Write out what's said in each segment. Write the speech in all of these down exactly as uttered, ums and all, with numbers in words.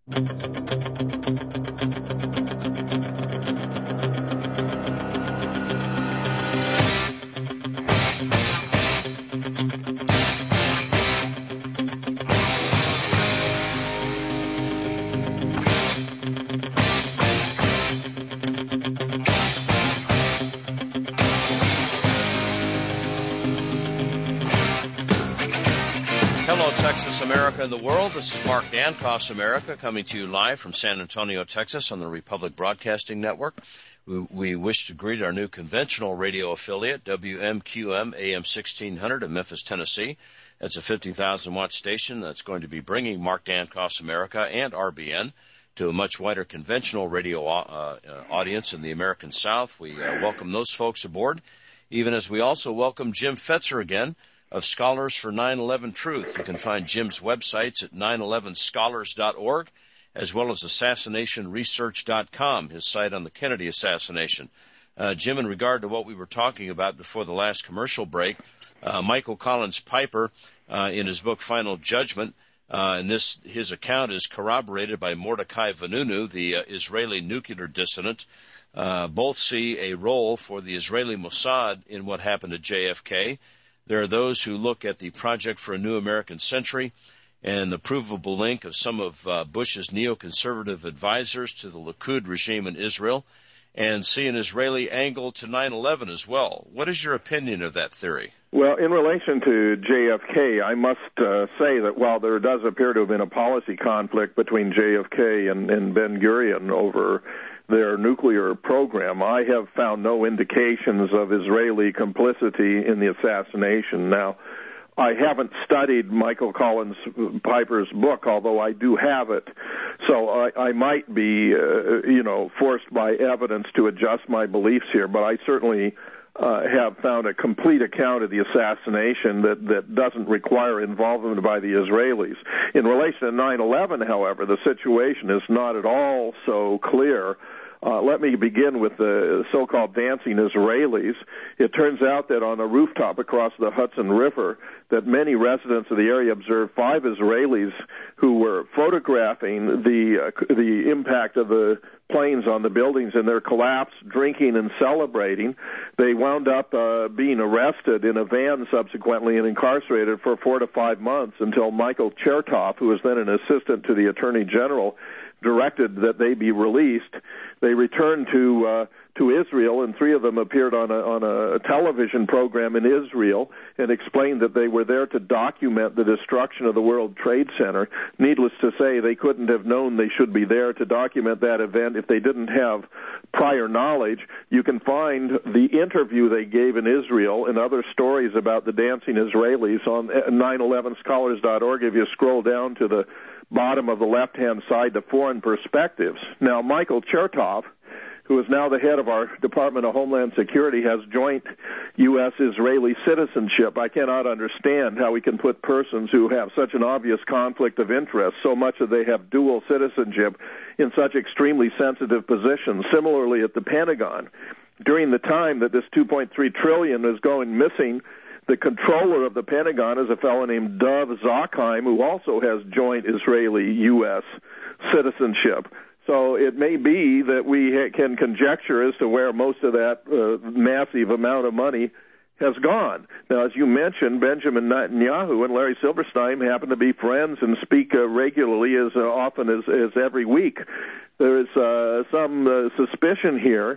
America and the world. This is Mark Dancross America coming to you live from San Antonio, Texas on the Republic Broadcasting Network. We, we wish to greet our new conventional radio affiliate, W M Q M A M sixteen hundred in Memphis, Tennessee. That's a fifty thousand watt station that's going to be bringing Mark Dancross America and R B N to a much wider conventional radio uh, uh, audience in the American South. We uh, welcome those folks aboard, even as we also welcome Jim Fetzer again, of Scholars for nine eleven Truth. You can find Jim's websites at nine eleven scholars dot org, as well as assassination research dot com, his site on the Kennedy assassination. Uh, Jim, in regard to what we were talking about before the last commercial break, uh, Michael Collins Piper, uh, in his book Final Judgment, uh, and this his account is corroborated by Mordecai Vanunu, the uh, Israeli nuclear dissident. Uh, both see a role for the Israeli Mossad in what happened at J F K. There are those who look at the Project for a New American Century and the provable link of some of uh, Bush's neoconservative advisors to the Likud regime in Israel and see an Israeli angle to nine eleven as well. What is your opinion of that theory? Well, in relation to J F K, I must uh, say that while there does appear to have been a policy conflict between J F K and, and Ben-Gurion over their nuclear program, I have found no indications of Israeli complicity in the assassination. Now, I haven't studied Michael Collins Piper's book, although I do have it, so I, I might be, uh, you know, forced by evidence to adjust my beliefs here, but I certainly uh, have found a complete account of the assassination that, that doesn't require involvement by the Israelis. In relation to nine eleven, however, the situation is not at all so clear. Uh, let me begin with the so-called dancing Israelis. It turns out that on a rooftop across the Hudson River, that many residents of the area observed five Israelis who were photographing the uh, the impact of the planes on the buildings and their collapse, drinking and celebrating. They wound up uh, being arrested in a van subsequently and incarcerated for four to five months until Michael Chertoff, who was then an assistant to the Attorney General, directed that they be released. They returned to uh, to Israel, and three of them appeared on a on a television program in Israel and explained that they were there to document the destruction of the World Trade Center. Needless to say, they couldn't have known they should be there to document that event if they didn't have prior knowledge. You can find the interview they gave in Israel and other stories about the dancing Israelis on nine eleven scholars dot org if you scroll down to the bottom of the left-hand side, the foreign perspectives. Now, Michael Chertoff, who is now the head of our Department of Homeland Security, has joint U S Israeli citizenship. I cannot understand how we can put persons who have such an obvious conflict of interest, so much that they have dual citizenship, in such extremely sensitive positions. Similarly, at the Pentagon, during the time that this two point three trillion dollars is going missing, the controller of the Pentagon is a fellow named Dov Zakheim, who also has joint Israeli-U S citizenship. So it may be that we ha- can conjecture as to where most of that uh, massive amount of money has gone. Now, as you mentioned, Benjamin Netanyahu and Larry Silverstein happen to be friends and speak uh, regularly as uh, often as, as every week. There is uh, some uh, suspicion here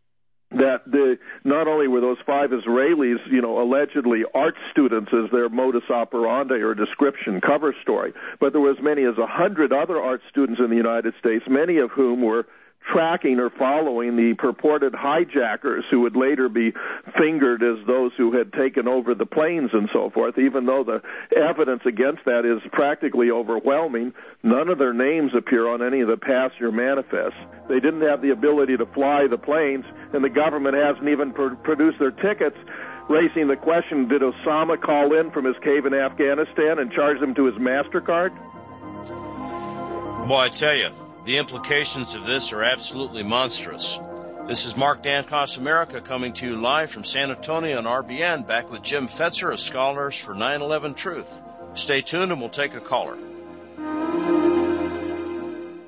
that the, not only were those five Israelis, you know, allegedly art students as their modus operandi or description cover story, but there were as many as a hundred other art students in the United States, many of whom were tracking or following the purported hijackers who would later be fingered as those who had taken over the planes and so forth. Even though the evidence against that is practically overwhelming, none of their names appear on any of the passenger manifests. They didn't have the ability to fly the planes, and the government hasn't even pr- produced their tickets, raising the question, did Osama call in from his cave in Afghanistan and charge them to his MasterCard? Boy, I tell you, the implications of this are absolutely monstrous. This is Mark Dancross America coming to you live from San Antonio on R B N, back with Jim Fetzer of Scholars for nine eleven Truth. Stay tuned and we'll take a caller.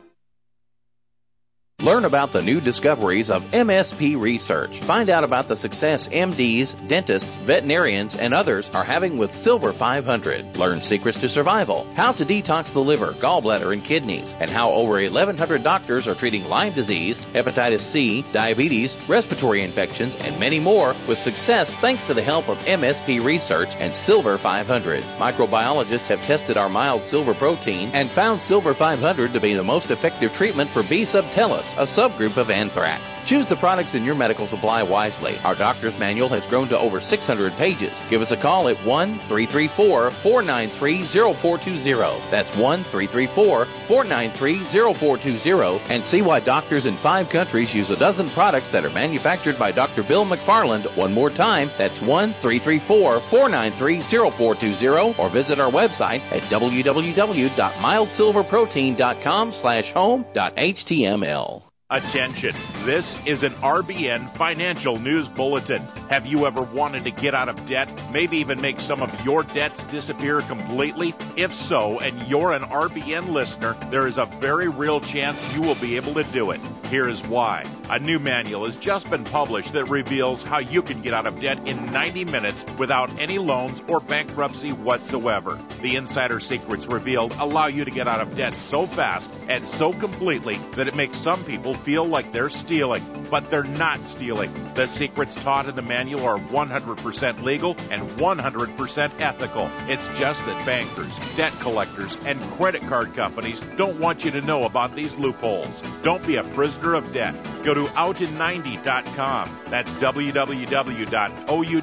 Learn about the new discoveries of M S P Research. Find out about the success M Ds, dentists, veterinarians, and others are having with Silver five hundred. Learn secrets to survival, how to detox the liver, gallbladder, and kidneys, and how over eleven hundred doctors are treating Lyme disease, hepatitis C, diabetes, respiratory infections, and many more with success thanks to the help of M S P Research and Silver five hundred. Microbiologists have tested our mild silver protein and found Silver five hundred to be the most effective treatment for B. subtilis, a subgroup of anthrax. Choose the products in your medical supply wisely. Our doctor's manual has grown to over six hundred pages. Give us a call at one three three four, four nine three, zero four two zero. That's one three three four, four nine three, zero four two zero, and see why doctors in five countries use a dozen products that are manufactured by Doctor Bill McFarland. One more time, that's one three three four, four nine three, zero four two zero, or visit our website at w w w dot mild silver protein dot com slash home dot h t m l. Attention, this is an R B N financial news bulletin. Have you ever wanted to get out of debt, maybe even make some of your debts disappear completely? If so, and you're an R B N listener, there is a very real chance you will be able to do it. Here is why. A new manual has just been published that reveals how you can get out of debt in ninety minutes without any loans or bankruptcy whatsoever. The insider secrets revealed allow you to get out of debt so fast and so completely that it makes some people feel like they're stealing, but they're not stealing. The secrets taught in the manual are one hundred percent legal and one hundred percent ethical. It's just that bankers, debt collectors, and credit card companies don't want you to know about these loopholes. Don't be a prisoner of debt. Go to out in ninety dot com. That's w w w dot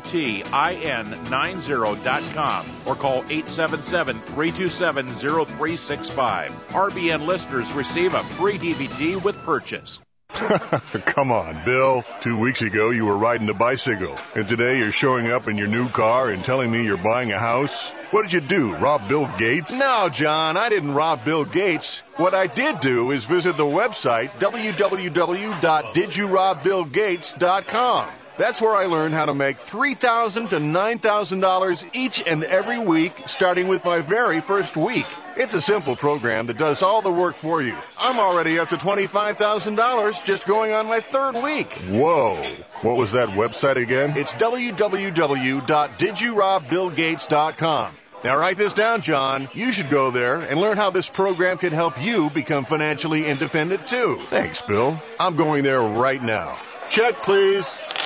outin ninety dot com or call eight seven seven, three two seven, zero three six five. R B N listeners receive a free D V D with purchase. Come on, Bill. Two weeks ago you were riding a bicycle, and today you're showing up in your new car and telling me you're buying a house? What did you do, rob Bill Gates? No, John, I didn't rob Bill Gates. What I did do is visit the website w w w dot did you rob bill gates dot com. That's where I learned how to make three thousand dollars to nine thousand dollars each and every week, starting with my very first week. It's a simple program that does all the work for you. I'm already up to twenty-five thousand dollars just going on my third week. Whoa. What was that website again? It's w w w dot did you rob bill gates dot com. Now write this down, John. You should go there and learn how this program can help you become financially independent, too. Thanks, Bill. I'm going there right now. Check, please.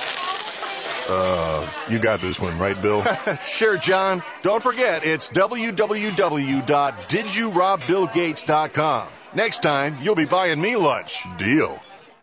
Uh, you got this one, right, Bill? Sure, John. Don't forget, it's w w w dot did you rob bill gates dot com. Next time, you'll be buying me lunch. Deal.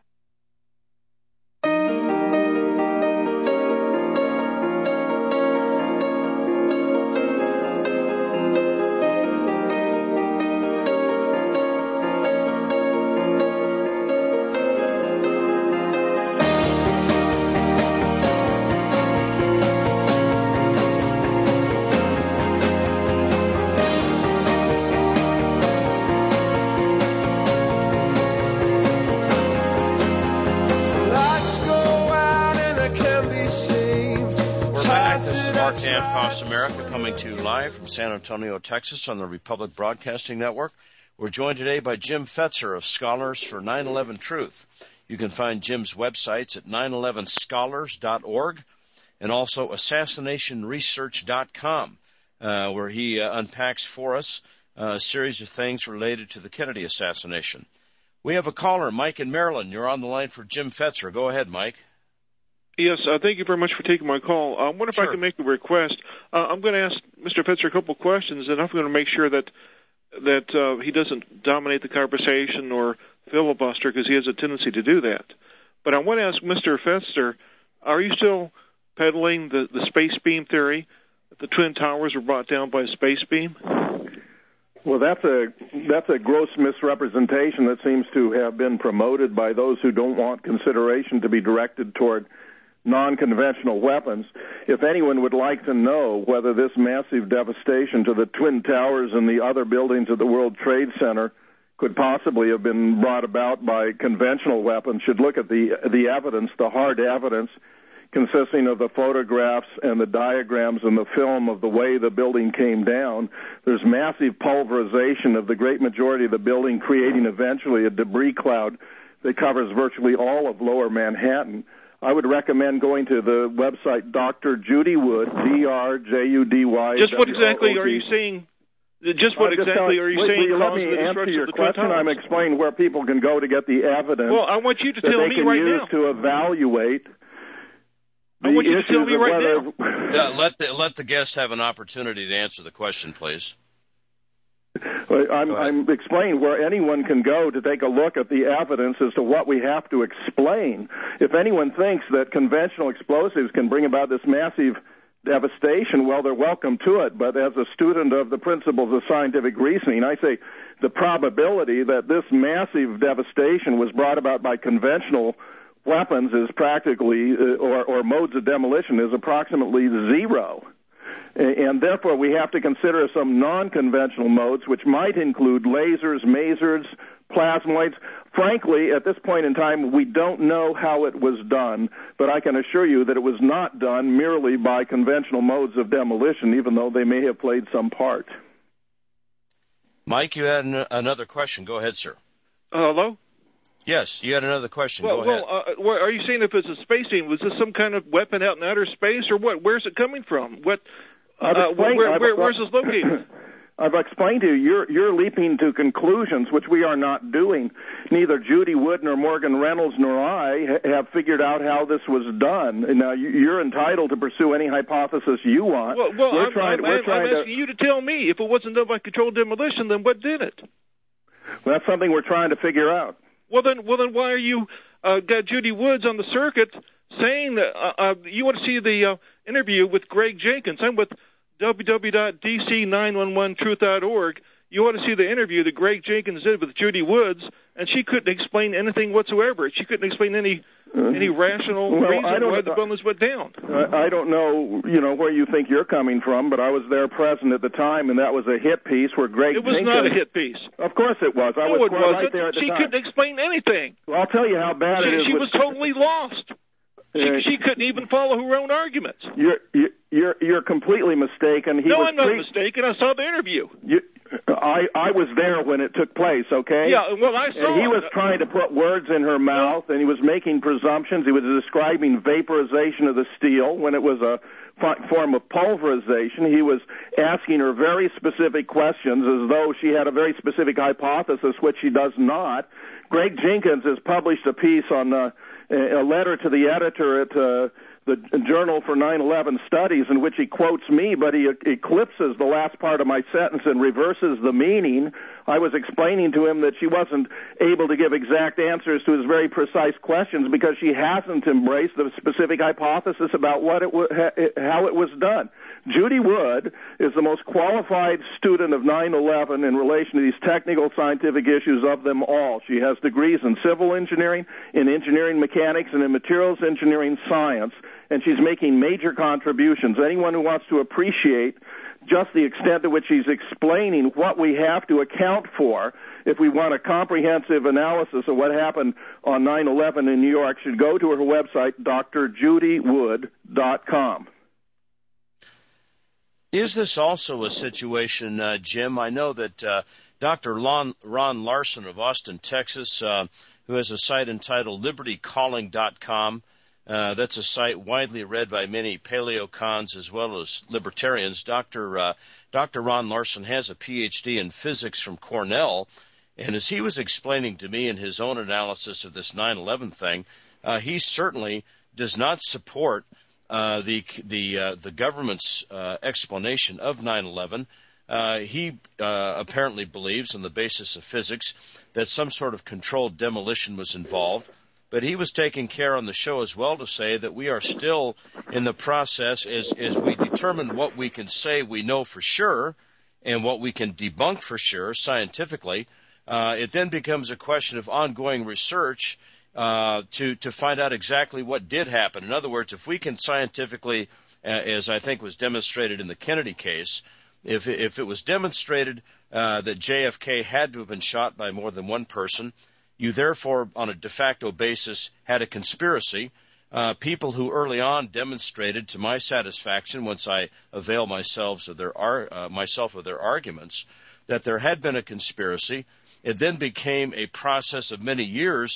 America, coming to you live from San Antonio, Texas on the Republic Broadcasting Network. We're joined today by Jim Fetzer of Scholars for nine eleven Truth. You can find Jim's websites at nine eleven scholars dot org and also assassination research dot com, uh, where he uh, unpacks for us uh, a series of things related to the Kennedy assassination. We have a caller, Mike in Maryland. You're on the line for Jim Fetzer. Go ahead, Mike. Yes, uh, thank you very much for taking my call. I wonder if Sure. I can make a request. Uh, I'm going to ask Mister Fetzer a couple of questions, and I'm going to make sure that that uh, he doesn't dominate the conversation or filibuster, because he has a tendency to do that. But I want to ask Mister Fetzer, are you still peddling the, the space beam theory, that the Twin Towers were brought down by a space beam? Well, that's a that's a gross misrepresentation that seems to have been promoted by those who don't want consideration to be directed toward non-conventional weapons. If anyone would like to know whether this massive devastation to the Twin Towers and the other buildings of the World Trade Center could possibly have been brought about by conventional weapons, should look at the the evidence, the hard evidence, consisting of the photographs and the diagrams and the film of the way the building came down. There's massive pulverization of the great majority of the building, creating eventually a debris cloud that covers virtually all of Lower Manhattan. I would recommend going to the website Doctor Judy Wood, D R J U D Y. Just what exactly are you saying? Just what just exactly telling, are you wait, saying? Will you let me answer your question? I'm explaining where people can go to get the evidence. Well, I want you to that tell they me can right use now. to evaluate. I want you to tell me right whether, now. Yeah, let the let the guest have an opportunity to answer the question, please. I'm, I'm explaining where anyone can go to take a look at the evidence as to what we have to explain. If anyone thinks that conventional explosives can bring about this massive devastation, well, they're welcome to it. But as a student of the principles of scientific reasoning, I say the probability that this massive devastation was brought about by conventional weapons is practically, or, or modes of demolition, is approximately zero. And therefore, we have to consider some non-conventional modes, which might include lasers, masers, plasmoids. Frankly, at this point in time, we don't know how it was done, but I can assure you that it was not done merely by conventional modes of demolition, even though they may have played some part. Mike, you had an- another question. Go ahead, sir. Uh, hello? Yes, you had another question. Well, Go ahead. well uh, where, are you saying if it's a space team, was this some kind of weapon out in outer space, or what? Where's it coming from? What? Uh, where, where, where's this located? I've explained to you, you're, you're leaping to conclusions, which we are not doing. Neither Judy Wood nor Morgan Reynolds nor I ha- have figured out how this was done. Now, you're entitled to pursue any hypothesis you want. Well, well we're I'm, trying, I'm, we're I'm, trying I'm asking to, you to tell me, if it wasn't done by controlled demolition, then what did it? Well, that's something we're trying to figure out. Well, then, well, then, why are you uh, got Judy Woods on the circuit saying that uh, uh, you want to see the uh, interview with Greg Jenkins? I'm with w w w dot d c nine one one truth dot org. You ought to see the interview that Greg Jenkins did with Judy Woods, and she couldn't explain anything whatsoever. She couldn't explain any uh, any rational well, reason I don't, why the bonus went down. I don't know, you know, where you think you're coming from, but I was there present at the time, and that was a hit piece where Greg It was Jenkins, not a hit piece. Of course it was. I no, was it wasn't. right there at the she time. couldn't explain anything. Well, I'll tell you how bad she, it is. She with, was totally lost. She, uh, she couldn't even follow her own arguments. You're you're you're completely mistaken. He no, was I'm not pre- mistaken. I saw the interview. You, I I was there when it took place. Okay. Yeah. Well, I saw. And he it. was trying to put words in her mouth, and he was making presumptions. He was describing vaporization of the steel when it was a form of pulverization. He was asking her very specific questions as though she had a very specific hypothesis, which she does not. Greg Jenkins has published a piece on uh, a letter to the editor at uh, the Journal for nine eleven Studies in which he quotes me, but he eclipses the last part of my sentence and reverses the meaning. I was explaining to him that she wasn't able to give exact answers to his very precise questions because she hasn't embraced the specific hypothesis about what it w- how it was done. Judy Wood is the most qualified student of nine eleven in relation to these technical scientific issues of them all. She has degrees in civil engineering, in engineering mechanics, and in materials engineering science, and she's making major contributions. Anyone who wants to appreciate just the extent to which she's explaining what we have to account for if we want a comprehensive analysis of what happened on nine eleven in New York should go to her website, d r judy wood dot com. Is this also a situation, uh, Jim? I know that uh, Doctor Lon, Ron Larson of Austin, Texas, uh, who has a site entitled liberty calling dot com, uh, that's a site widely read by many paleocons as well as libertarians. Doctor Uh, Doctor Ron Larson has a P H D in physics from Cornell, and as he was explaining to me in his own analysis of this nine eleven thing, uh, he certainly does not support Uh, the the uh, the government's uh, explanation of nine eleven. Uh, he uh, apparently believes, on the basis of physics, that some sort of controlled demolition was involved. But he was taking care on the show as well to say that we are still in the process as as we determine what we can say we know for sure and what we can debunk for sure scientifically. Uh, it then becomes a question of ongoing research Uh, to, to find out exactly what did happen. In other words, if we can scientifically, uh, as I think was demonstrated in the Kennedy case, if, if it was demonstrated uh, that J F K had to have been shot by more than one person, you therefore, on a de facto basis, had a conspiracy. Uh, people who early on demonstrated, to my satisfaction, once I avail myself of their, ar- uh, myself of their arguments, that there had been a conspiracy. It then became a process of many years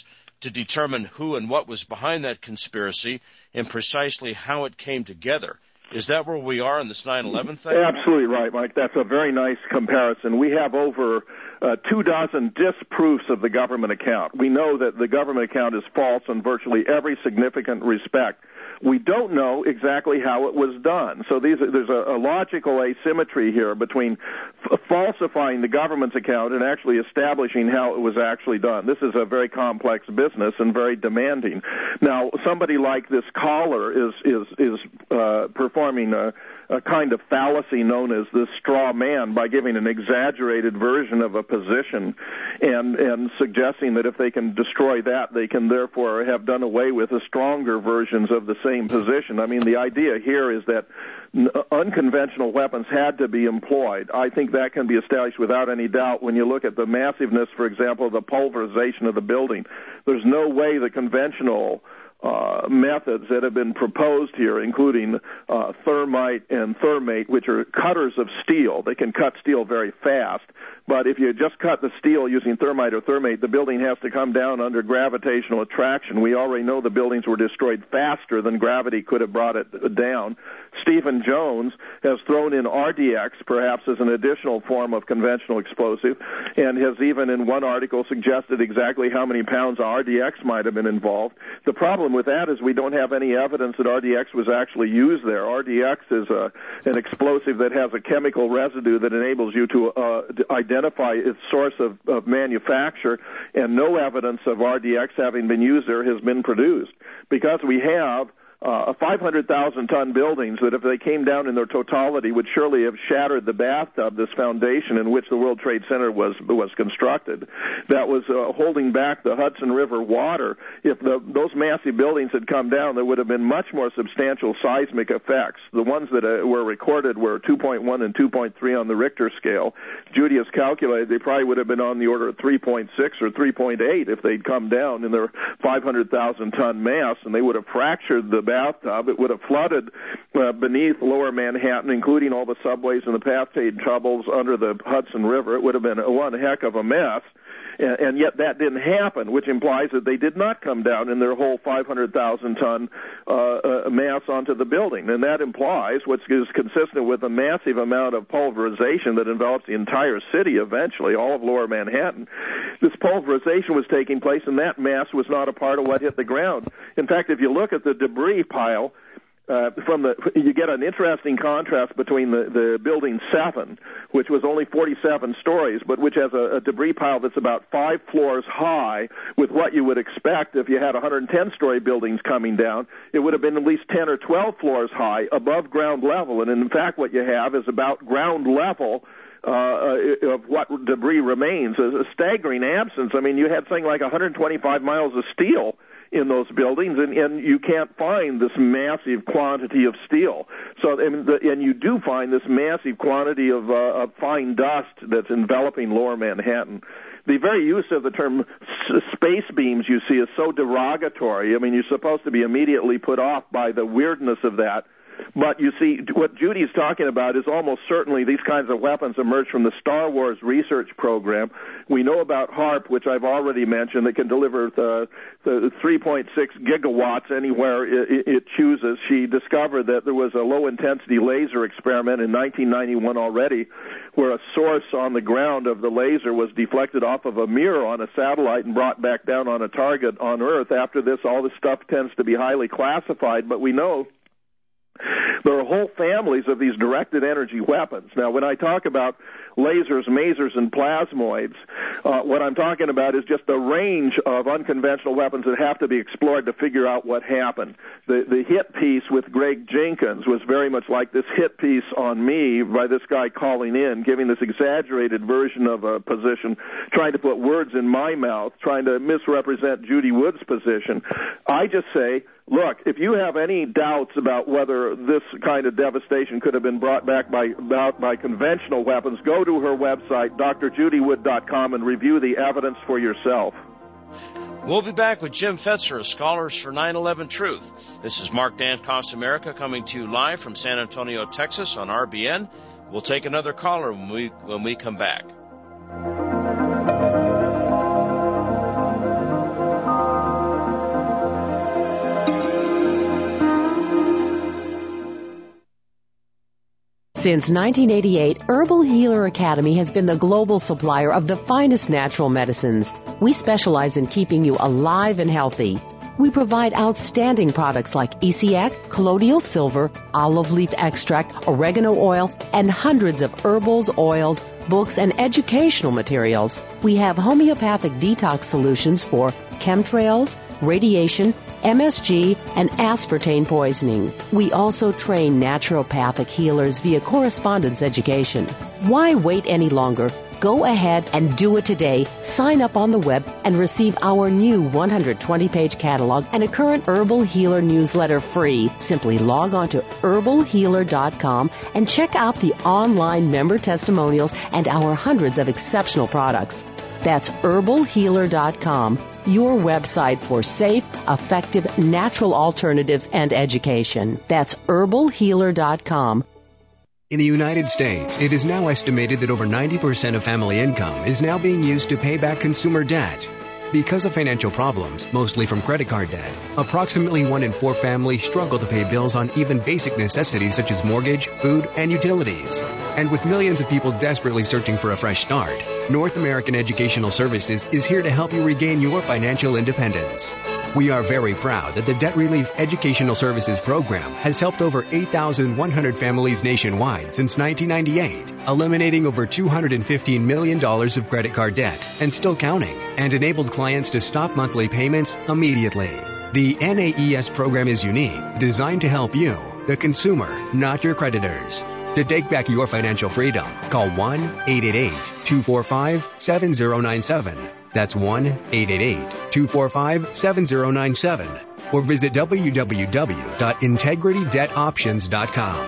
to determine who and what was behind that conspiracy and precisely how it came together. Is that where we are in this nine eleven thing? Absolutely right, Mike. That's a very nice comparison. We have over uh, two dozen disproofs of the government account. We know that the government account is false in virtually every significant respect. We don't know exactly how it was done. So these, there's a, a logical asymmetry here between f- falsifying the government's account and actually establishing how it was actually done. This is a very complex business and very demanding. Now, somebody like this caller is is is uh, performing a, a kind of fallacy known as the straw man by giving an exaggerated version of a position and and suggesting that if they can destroy that, they can therefore have done away with the stronger versions of the same position. I mean, the idea here is that unconventional weapons had to be employed. I think that can be established without any doubt when you look at the massiveness, for example, of the pulverization of the building. There's no way the conventional Uh, methods that have been proposed here, including uh, thermite and thermate, which are cutters of steel. They can cut steel very fast, but if you just cut the steel using thermite or thermate, the building has to come down under gravitational attraction. We already know the buildings were destroyed faster than gravity could have brought it down. Stephen Jones has thrown in R D X, perhaps as an additional form of conventional explosive, and has even in one article suggested exactly how many pounds of R D X might have been involved. The problem with that is we don't have any evidence that R D X was actually used there. R D X is a, an explosive that has a chemical residue that enables you to uh, identify its source of, of manufacture, and no evidence of R D X having been used there has been produced. Because we have Uh, five hundred thousand ton buildings that if they came down in their totality would surely have shattered the bathtub, this foundation in which the World Trade Center was was constructed, that was uh, holding back the Hudson River water. If the, those massive buildings had come down, there would have been much more substantial seismic effects. The ones that uh, were recorded were two point one and two point three on the Richter scale. Judy has calculated they probably would have been on the order of three point six or three point eight if they'd come down in their five hundred thousand ton mass, and they would have fractured the bathtub. It would have flooded uh, beneath lower Manhattan, including all the subways and the Pathade tunnels under the Hudson River. It would have been one heck of a mess. And, and yet that didn't happen, which implies that they did not come down in their whole five hundred thousand ton uh, uh, mass onto the building. And that implies, which is consistent with a massive amount of pulverization that envelops the entire city eventually, all of lower Manhattan. This pulverization was taking place, and that mass was not a part of what hit the ground. In fact, if you look at the debris pile, Uh, from the, you get an interesting contrast between the, the building seven, which was only forty-seven stories, but which has a, a debris pile that's about five floors high, with what you would expect if you had one hundred ten story buildings coming down. It would have been at least ten or twelve floors high above ground level, and in fact what you have is about ground level Uh, of what debris remains, a staggering absence. I mean, you had something like one hundred twenty-five miles of steel in those buildings, and, and you can't find this massive quantity of steel. So, and, the, and you do find this massive quantity of, uh, of fine dust that's enveloping lower Manhattan. The very use of the term s- space beams, you see, is so derogatory. I mean, you're supposed to be immediately put off by the weirdness of that. But you see, what Judy's talking about is almost certainly these kinds of weapons emerge from the Star Wars research program. We know about HAARP, which I've already mentioned, that can deliver the, the three point six gigawatts anywhere it, it chooses. She discovered that there was a low-intensity laser experiment in nineteen ninety-one already, where a source on the ground of the laser was deflected off of a mirror on a satellite and brought back down on a target on Earth. After this, all this stuff tends to be highly classified, but we know there are whole families of these directed energy weapons. Now, when I talk about lasers, masers, and plasmoids, uh, what I'm talking about is just the range of unconventional weapons that have to be explored to figure out what happened. The, the hit piece with Greg Jenkins was very much like this hit piece on me by this guy calling in, giving this exaggerated version of a position, trying to put words in my mouth, trying to misrepresent Judy Wood's position. I just say, look, if you have any doubts about whether this kind of devastation could have been brought back by about by conventional weapons, go to her website, D R Judy Wood dot com, and review the evidence for yourself. We'll be back with Jim Fetzer of Scholars for nine eleven Truth. This is Mark Dankoff America coming to you live from San Antonio, Texas on R B N. We'll take another caller when we when we come back. Since nineteen eighty-eight, Herbal Healer Academy has been the global supplier of the finest natural medicines. We specialize in keeping you alive and healthy. We provide outstanding products like E C X, colloidal silver, olive leaf extract, oregano oil, and hundreds of herbals, oils, books, and educational materials. We have homeopathic detox solutions for chemtrails, radiation, M S G, and aspartame poisoning. We also train naturopathic healers via correspondence education. Why wait any longer? Go ahead and do it today. Sign up on the web and receive our new one hundred twenty page catalog and a current Herbal Healer newsletter free. Simply log on to herbal healer dot com and check out the online member testimonials and our hundreds of exceptional products. That's herbal healer dot com, your website for safe, effective, natural alternatives and education. That's herbal healer dot com. In the United States, it is now estimated that over ninety percent of family income is now being used to pay back consumer debt. Because of financial problems, mostly from credit card debt, approximately one in four families struggle to pay bills on even basic necessities such as mortgage, food, and utilities. And with millions of people desperately searching for a fresh start, North American Educational Services is here to help you regain your financial independence. We are very proud that the Debt Relief Educational Services Program has helped over eight thousand one hundred families nationwide since nineteen ninety-eight, eliminating over two hundred fifteen million dollars of credit card debt and still counting, and enabled clients to stop monthly payments immediately. The N A E S program is unique, designed to help you, the consumer, not your creditors. To take back your financial freedom, call one eight eight eight, two four five, seven zero nine seven. That's one eight eight eight, two four five, seven zero nine seven. Or visit w w w dot integrity debt options dot com.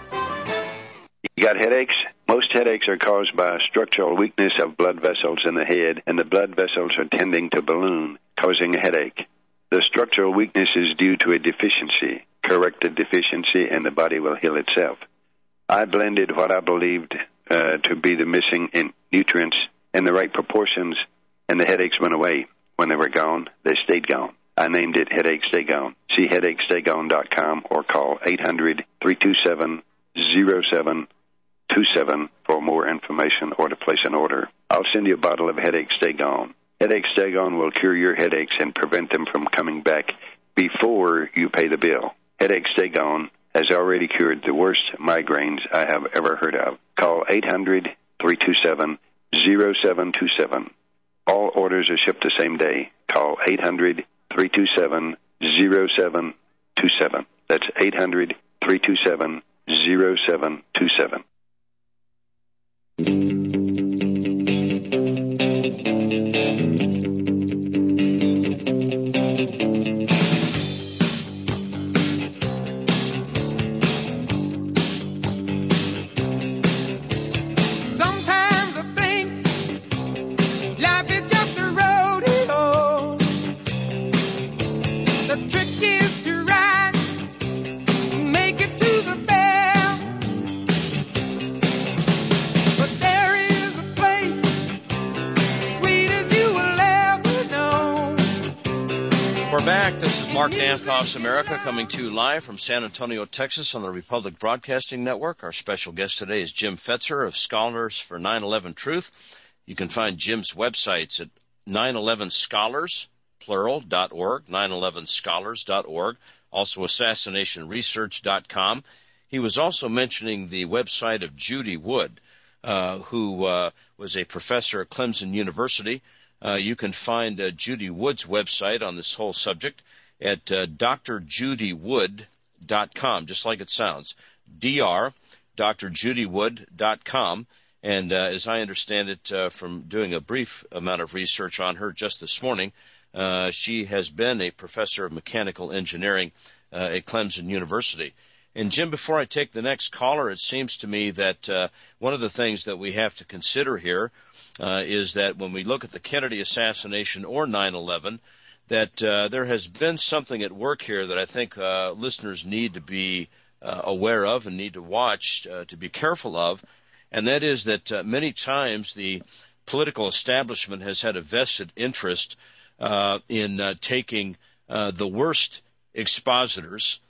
You got headaches? Most headaches are caused by a structural weakness of blood vessels in the head, and the blood vessels are tending to balloon, causing a headache. The structural weakness is due to a deficiency. Correct the deficiency, and the body will heal itself. I blended what I believed uh, to be the missing in nutrients in the right proportions, and the headaches went away. When they were gone, they stayed gone. I named it Headache Stay Gone. See headache stay gone dot com or call eight hundred, three two seven, zero seven two seven for more information or to place an order. I'll send you a bottle of Headache Stay Gone. Headache Stay Gone will cure your headaches and prevent them from coming back before you pay the bill. Headache Stay Gone has already cured the worst migraines I have ever heard of. Call eight hundred, three two seven, zero seven two seven. All orders are shipped the same day. Call eight hundred, three two seven, zero seven two seven. That's eight hundred, three two seven, zero seven two seven. Mark Dankoff's America coming to you live from San Antonio, Texas on the Republic Broadcasting Network. Our special guest today is Jim Fetzer of Scholars for nine eleven Truth. You can find Jim's websites at nine eleven scholars, plural, dot org, nine eleven scholars dot org, also assassination research dot com. He was also mentioning the website of Judy Wood, uh, who uh, was a professor at Clemson University. Uh, you can find uh, Judy Wood's website on this whole subject at uh, d r judy wood dot com, just like it sounds, dr, d r judy wood dot com. And uh, as I understand it uh, from doing a brief amount of research on her just this morning, uh, she has been a professor of mechanical engineering uh, at Clemson University. And, Jim, before I take the next caller, it seems to me that uh, one of the things that we have to consider here uh, is that when we look at the Kennedy assassination or nine eleven, that uh, there has been something at work here that I think uh, listeners need to be uh, aware of and need to watch, uh, to be careful of, and that is that uh, many times the political establishment has had a vested interest uh, in uh, taking uh, the worst expositors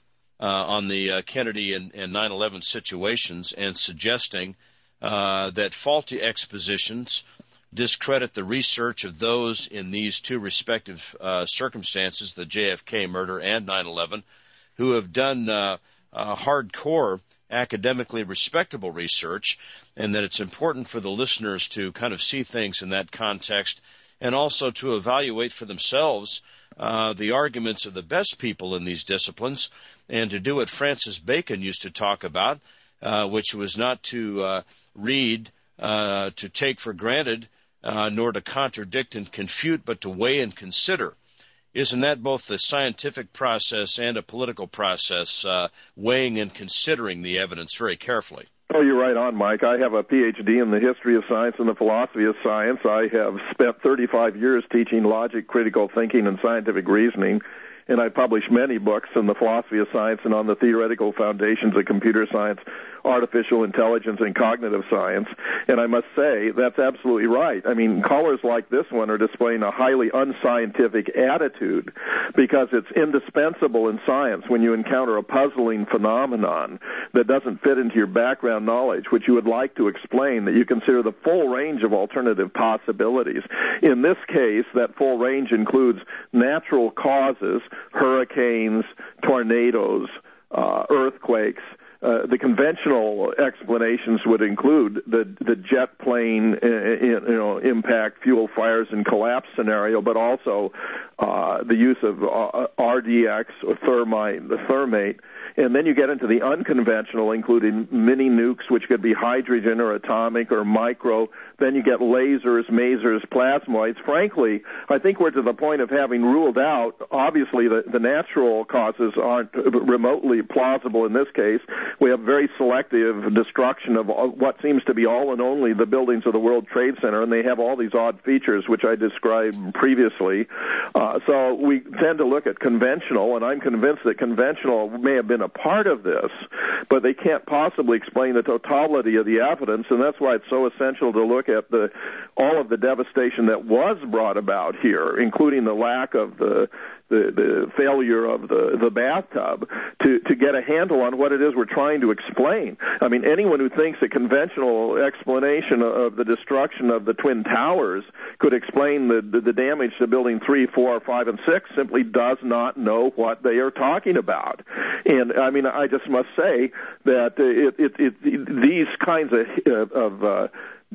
uh, on the uh, Kennedy and, and nine eleven situations and suggesting uh, that faulty expositions discredit the research of those in these two respective uh, circumstances, the J F K murder and nine eleven, who have done uh, uh, hardcore, academically respectable research, and that it's important for the listeners to kind of see things in that context and also to evaluate for themselves uh, the arguments of the best people in these disciplines, and to do what Francis Bacon used to talk about, uh, which was not to uh, read, uh, to take for granted, uh, nor to contradict and confute, but to weigh and consider. Isn't that both the scientific process and a political process, uh, weighing and considering the evidence very carefully? Oh, you're right on, Mike. I have a P H D in the history of science and the philosophy of science. I have spent thirty-five years teaching logic, critical thinking, and scientific reasoning, and I published many books on the philosophy of science and on the theoretical foundations of computer science, artificial intelligence, and cognitive science. And I must say, that's absolutely right. I mean, callers like this one are displaying a highly unscientific attitude because it's indispensable in science when you encounter a puzzling phenomenon that doesn't fit into your background knowledge, which you would like to explain, that you consider the full range of alternative possibilities. In this case, that full range includes natural causes, hurricanes, tornadoes, uh, earthquakes. Uh, the conventional explanations would include the the jet plane, uh, you know, impact, fuel fires, and collapse scenario, but also uh, the use of uh, R D X or thermite, the thermate. And then you get into the unconventional, including mini nukes, which could be hydrogen or atomic or micro. Then you get lasers, masers, plasmoids. Frankly, I think we're to the point of having ruled out, obviously, the, the natural causes aren't remotely plausible in this case. We have very selective destruction of what seems to be all and only the buildings of the World Trade Center, and they have all these odd features, which I described previously. Uh, so we tend to look at conventional, and I'm convinced that conventional may have been a part of this, but they can't possibly explain the totality of the evidence, and that's why it's so essential to look at the all of the devastation that was brought about here, including the lack of the the, the failure of the, the bathtub, to, to get a handle on what it is we're trying to explain. I mean, anyone who thinks a conventional explanation of the destruction of the Twin Towers could explain the, the, the damage to building three, four, five, and six simply does not know what they are talking about. And, I mean, I just must say that it, it, it, it, these kinds of, of uh,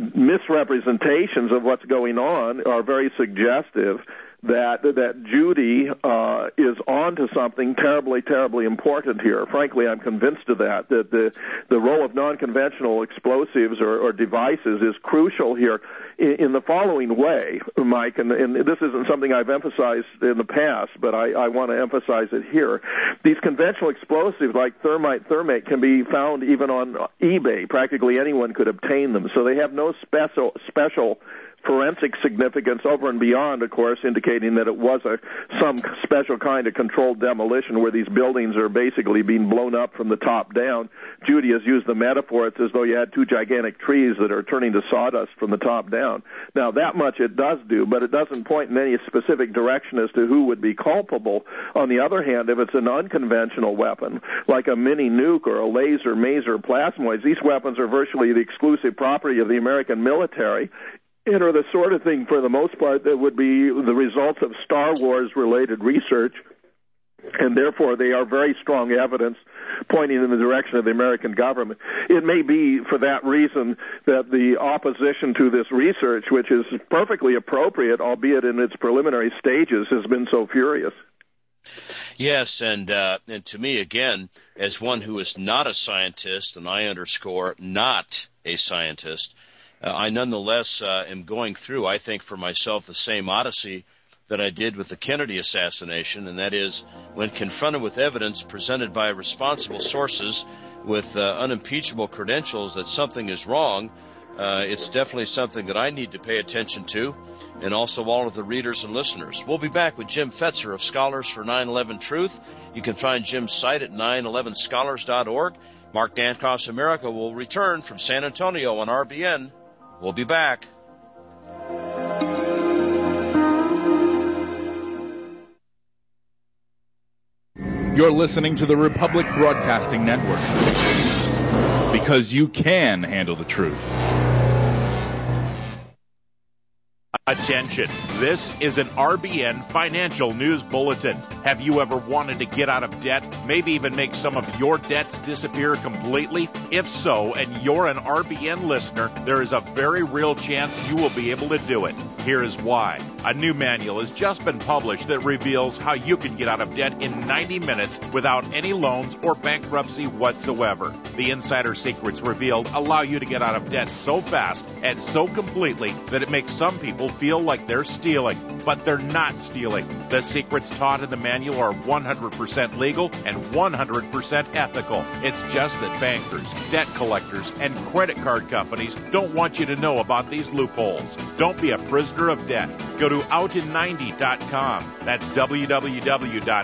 misrepresentations of what's going on are very suggestive that that Judy uh, is onto something terribly, terribly important here. Frankly, I'm convinced of that, that the, the role of non-conventional explosives or, or devices is crucial here in, in the following way, Mike, and, and this isn't something I've emphasized in the past, but I, I want to emphasize it here. These conventional explosives like thermite, thermate can be found even on eBay. Practically anyone could obtain them, so they have no special special forensic significance over and beyond, of course, indicating that it was a some special kind of controlled demolition where these buildings are basically being blown up from the top down. Judy has used the metaphor. It's as though you had two gigantic trees that are turning to sawdust from the top down. Now, that much it does do, but it doesn't point in any specific direction as to who would be culpable. On the other hand, if it's an unconventional weapon, like a mini nuke or a laser, maser, plasmoids, these weapons are virtually the exclusive property of the American military, and are the sort of thing, for the most part, that would be the results of Star Wars-related research, and therefore they are very strong evidence pointing in the direction of the American government. It may be for that reason that the opposition to this research, which is perfectly appropriate, albeit in its preliminary stages, has been so furious. Yes, and uh, and to me, again, as one who is not a scientist, and I underscore not a scientist, Uh, I nonetheless uh, am going through, I think, for myself, the same odyssey that I did with the Kennedy assassination, and that is when confronted with evidence presented by responsible sources with uh, unimpeachable credentials that something is wrong, uh, it's definitely something that I need to pay attention to, and also all of the readers and listeners. We'll be back with Jim Fetzer of Scholars for nine eleven Truth. You can find Jim's site at nine eleven scholars dot org. Mark Dankoff's America will return from San Antonio on R B N. We'll be back. You're listening to the Republic Broadcasting Network, because you can handle the truth. Attention, this is an R B N Financial News Bulletin. Have you ever wanted to get out of debt, maybe even make some of your debts disappear completely? If so, and you're an R B N listener, there is a very real chance you will be able to do it. Here is why. A new manual has just been published that reveals how you can get out of debt in ninety minutes without any loans or bankruptcy whatsoever. The insider secrets revealed allow you to get out of debt so fast and so completely that it makes some people feel like they're stealing, but they're not stealing. The secrets taught in the manual are one hundred percent legal and one hundred percent ethical. It's just that bankers, debt collectors, and credit card companies don't want you to know about these loopholes. Don't be a prisoner of debt. Go to out in ninety dot com. That's w w w dot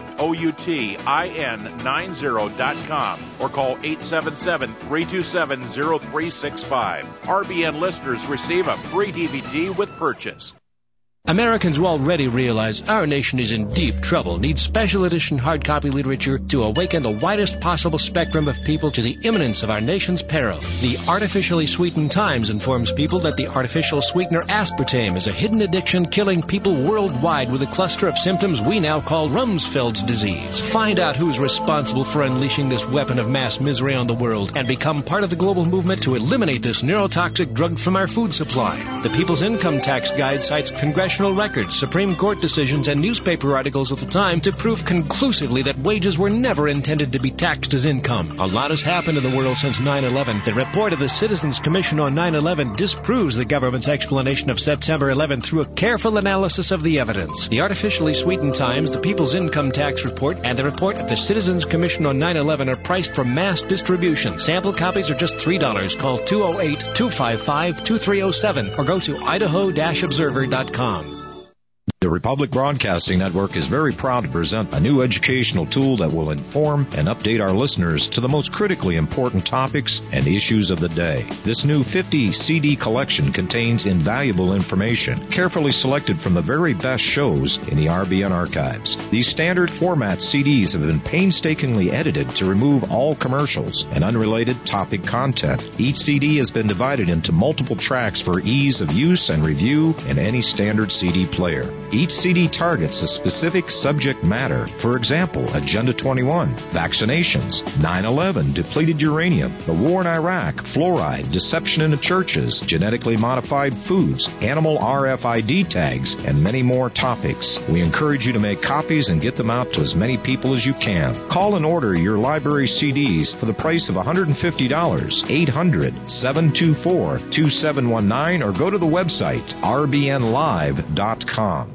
outin ninety dot com or call eight seven seven, three two seven, zero three six five. R B N listeners receive a free D V D with purchase. Americans who already realize our nation is in deep trouble need special edition hard copy literature to awaken the widest possible spectrum of people to the imminence of our nation's peril. The Artificially Sweetened Times informs people that the artificial sweetener aspartame is a hidden addiction killing people worldwide with a cluster of symptoms we now call Rumsfeld's disease. Find out who's responsible for unleashing this weapon of mass misery on the world and become part of the global movement to eliminate this neurotoxic drug from our food supply. The People's Income Tax Guide cites congressional records, Supreme Court decisions, and newspaper articles at the time to prove conclusively that wages were never intended to be taxed as income. A lot has happened in the world since nine eleven. The report of the Citizens Commission on nine eleven disproves the government's explanation of September eleventh through a careful analysis of the evidence. The Artificially Sweetened Times, the People's Income Tax Report, and the report of the Citizens Commission on nine eleven are priced for mass distribution. Sample copies are just three dollars. Call two oh eight, two five five, two three oh seven or go to idaho dash observer dot com. The Republic Broadcasting Network is very proud to present a new educational tool that will inform and update our listeners to the most critically important topics and issues of the day. This new fifty C D collection contains invaluable information, carefully selected from the very best shows in the R B N archives. These standard format C Ds have been painstakingly edited to remove all commercials and unrelated topic content. Each C D has been divided into multiple tracks for ease of use and review in any standard C D player. Each C D targets a specific subject matter. For example, Agenda twenty-one, vaccinations, nine eleven, depleted uranium, the war in Iraq, fluoride, deception in the churches, genetically modified foods, animal R F I D tags, and many more topics. We encourage you to make copies and get them out to as many people as you can. Call and order your library C Ds for the price of one hundred fifty dollars, eight hundred, seven two four, two seven one nine, or go to the website r b n live dot com.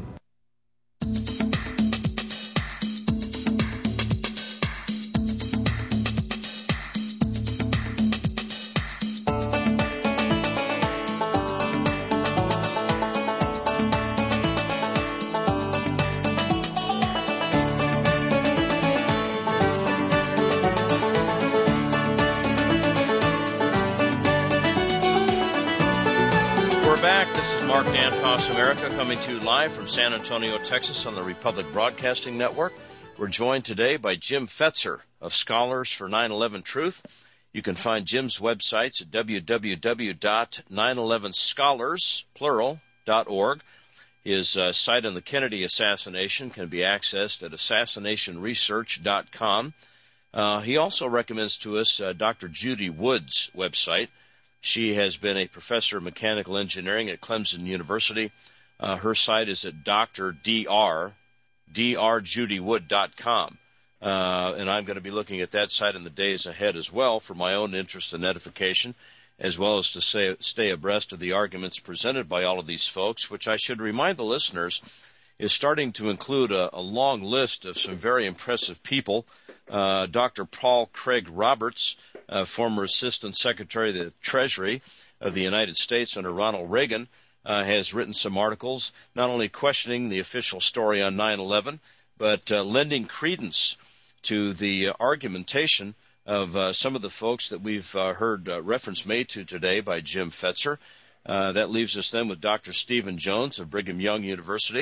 America, coming to you live from San Antonio, Texas on the Republic Broadcasting Network. We're joined today by Jim Fetzer of Scholars for nine eleven Truth. You can find Jim's websites at w w w dot nine eleven scholars, plural, dot org. His uh, site on the Kennedy assassination can be accessed at assassination research dot com. Uh, he also recommends to us uh, Doctor Judy Wood's website. She has been a professor of mechanical engineering at Clemson University. Uh, her site is at Doctor Dr, d r judy wood dot com. Uh, and I'm going to be looking at that site in the days ahead as well for my own interest and edification, as well as to say, stay abreast of the arguments presented by all of these folks, which I should remind the listeners is starting to include a, a long list of some very impressive people. Uh, Doctor Paul Craig Roberts, uh, former Assistant Secretary of the Treasury of the United States under Ronald Reagan, uh, has written some articles not only questioning the official story on nine eleven, but uh, lending credence to the uh, argumentation of uh, some of the folks that we've uh, heard uh, reference made to today by Jim Fetzer. Uh, that leaves us then with Doctor Stephen Jones of Brigham Young University,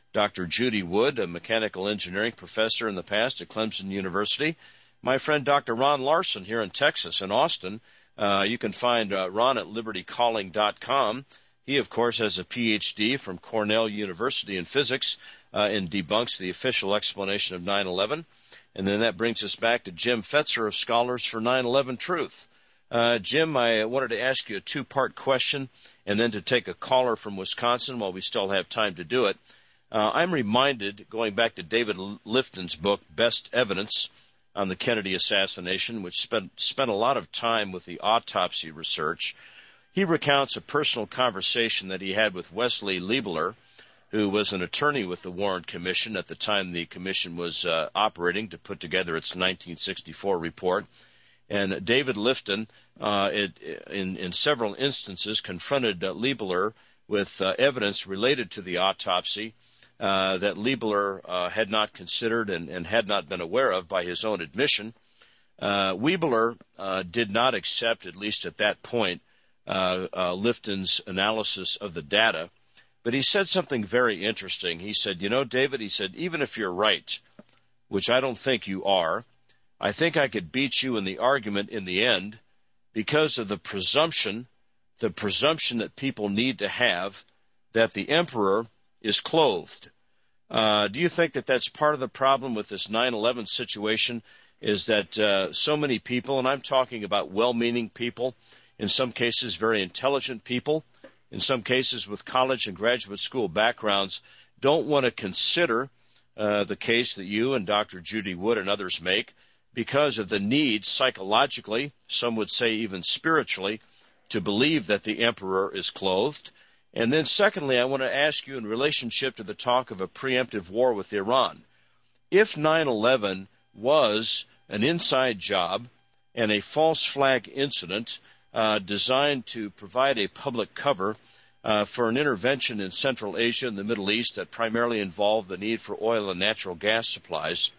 Doctor Judy Wood, a mechanical engineering professor in the past at Clemson University. My friend Doctor Ron Larson here in Texas, in Austin. Uh, you can find uh, Ron at liberty calling dot com. He, of course, has a P H D from Cornell University in physics uh, and debunks the official explanation of nine eleven. And then that brings us back to Jim Fetzer of Scholars for nine eleven Truth. Uh, Jim, I wanted to ask you a two-part question and then to take a caller from Wisconsin while we still have time to do it. Uh, I'm reminded, going back to David Lifton's book, Best Evidence, on the Kennedy assassination, which spent, spent a lot of time with the autopsy research. He recounts a personal conversation that he had with Wesley Liebeler, who was an attorney with the Warren Commission at the time the commission was uh, operating to put together its nineteen sixty-four report. And David Lifton, uh, it, in, in several instances, confronted uh, Liebeler with uh, evidence related to the autopsy uh, that Liebeler uh, had not considered and, and had not been aware of by his own admission. Uh, Liebeler uh, did not accept, at least at that point, uh, uh, Lifton's analysis of the data. But he said something very interesting. He said, you know, David, he said, even if you're right, which I don't think you are, I think I could beat you in the argument in the end because of the presumption, the presumption that people need to have that the emperor is clothed. Uh, do you think that that's part of the problem with this nine eleven situation, is that uh, so many people, and I'm talking about well-meaning people, in some cases very intelligent people, in some cases with college and graduate school backgrounds, don't want to consider uh, the case that you and Doctor Judy Wood and others make because of the need psychologically, some would say even spiritually, to believe that the emperor is clothed. And then secondly, I want to ask you in relationship to the talk of a preemptive war with Iran. If nine eleven was an inside job and a false flag incident uh, designed to provide a public cover uh, for an intervention in Central Asia and the Middle East that primarily involved the need for oil and natural gas supplies,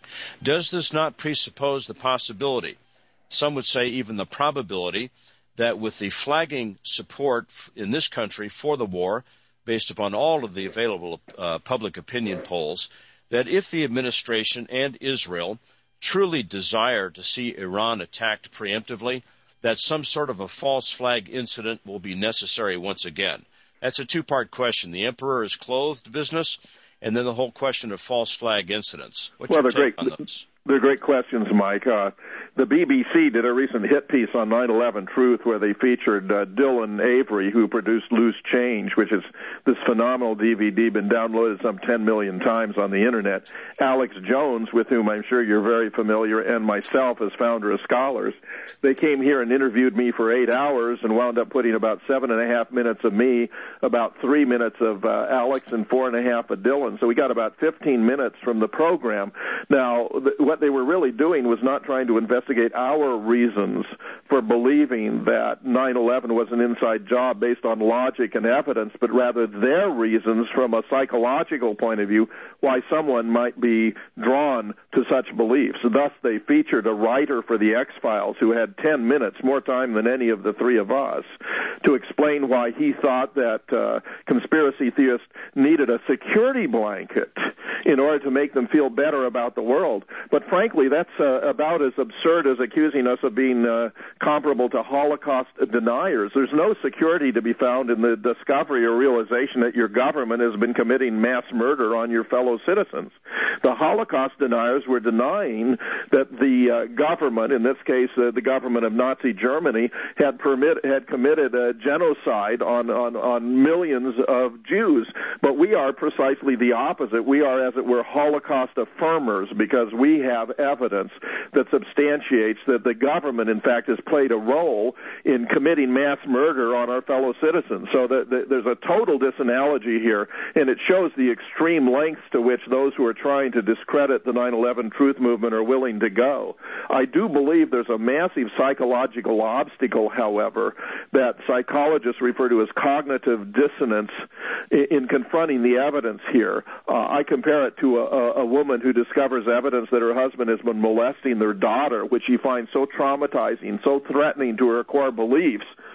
does this not presuppose the possibility, some would say even the probability, that with the flagging support in this country for the war, based upon all of the available uh, public opinion polls, that if the administration and Israel truly desire to see Iran attacked preemptively, that some sort of a false flag incident will be necessary once again? That's a two-part question. The emperor is clothed business, and then the whole question of false flag incidents. What's well, your they're take great. on those? They're great questions, Mike. Uh, the B B C did a recent hit piece on nine eleven Truth where they featured uh, Dylan Avery, who produced Loose Change, which is this phenomenal D V D, been downloaded some ten million times on the Internet. Alex Jones, with whom I'm sure you're very familiar, and myself as founder of Scholars, they came here and interviewed me for eight hours and wound up putting about seven and a half minutes of me, about three minutes of uh, Alex, and four and a half of Dylan. So we got about fifteen minutes from the program. Now, th- what they were really doing was not trying to investigate our reasons for believing that nine eleven was an inside job based on logic and evidence, but rather their reasons from a psychological point of view why someone might be drawn to such beliefs. Thus, they featured a writer for the X-Files who had ten minutes, more time than any of the three of us, to explain why he thought that uh, conspiracy theorists needed a security blanket in order to make them feel better about the world. But frankly, that's uh, about as absurd as accusing us of being uh, comparable to Holocaust deniers. There's no security to be found in the discovery or realization that your government has been committing mass murder on your fellow citizens. The Holocaust deniers were denying that the uh, government, in this case uh, the government of Nazi Germany, had permit had committed a genocide on, on, on millions of Jews. But we are precisely the opposite. We are, as it were, Holocaust affirmers, because we have evidence that substantiates that the government, in fact, has played a role in committing mass murder on our fellow citizens. So the, the, there's a total disanalogy here, and it shows the extreme lengths to which those who are trying to discredit the nine eleven Truth movement are willing to go. I do believe there's a massive psychological obstacle, however, that psychologists refer to as cognitive dissonance in, in confronting the evidence here. Uh, I compare it to a, a woman who discovers evidence that her husband has been molesting their daughter, which she finds so traumatizing, so threatening to her core beliefs,